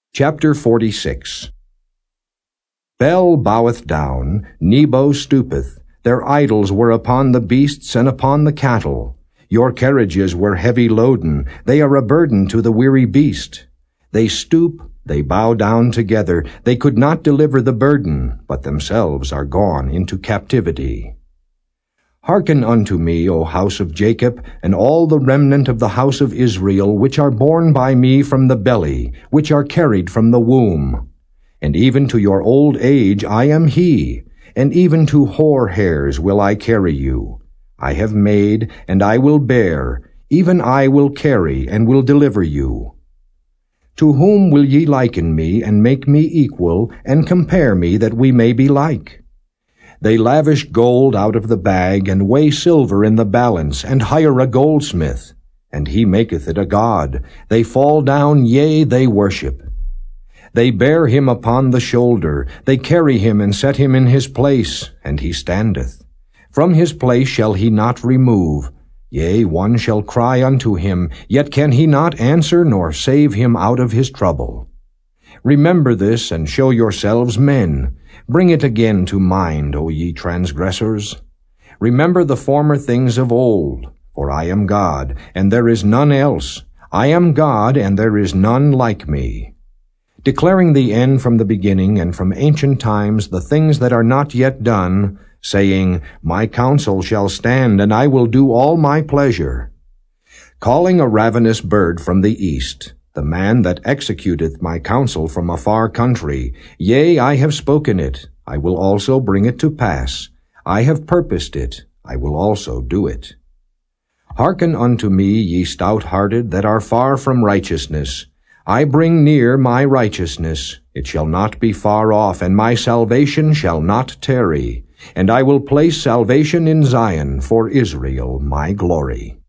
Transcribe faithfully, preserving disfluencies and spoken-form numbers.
Chapter forty-six. Bel boweth down, Nebo stoopeth, their idols were upon the beasts and upon the cattle. Your carriages were heavy loaden, they are a burden to the weary beast. They stoop, they bow down together, they could not deliver the burden, but themselves are gone into captivity. Hearken unto me, O house of Jacob, and all the remnant of the house of Israel, which are born by me from the belly, which are carried from the womb. And even to your old age I am he, and even to hoar hairs will I carry you. I have made, and I will bear, even I will carry, and will deliver you. To whom will ye liken me, and make me equal, and compare me, that we may be like? They lavish gold out of the bag, and weigh silver in the balance, and hire a goldsmith, and he maketh it a god. They fall down, yea, they worship. They bear him upon the shoulder, they carry him and set him in his place, and he standeth. From his place shall he not remove. Yea, one shall cry unto him, yet can he not answer, nor save him out of his trouble. Remember this, and show yourselves men. Bring it again to mind, O ye transgressors. Remember the former things of old, for I am God, and there is none else. I am God, and there is none like me. Declaring the end from the beginning, and from ancient times the things that are not yet done, saying, My counsel shall stand, and I will do all my pleasure. Calling a ravenous bird from the east, the man that executeth my counsel from a far country. Yea, I have spoken it, I will also bring it to pass. I have purposed it, I will also do it. Hearken unto me, ye stout-hearted, that are far from righteousness. I bring near my righteousness, it shall not be far off, and my salvation shall not tarry. And I will place salvation in Zion for Israel my glory.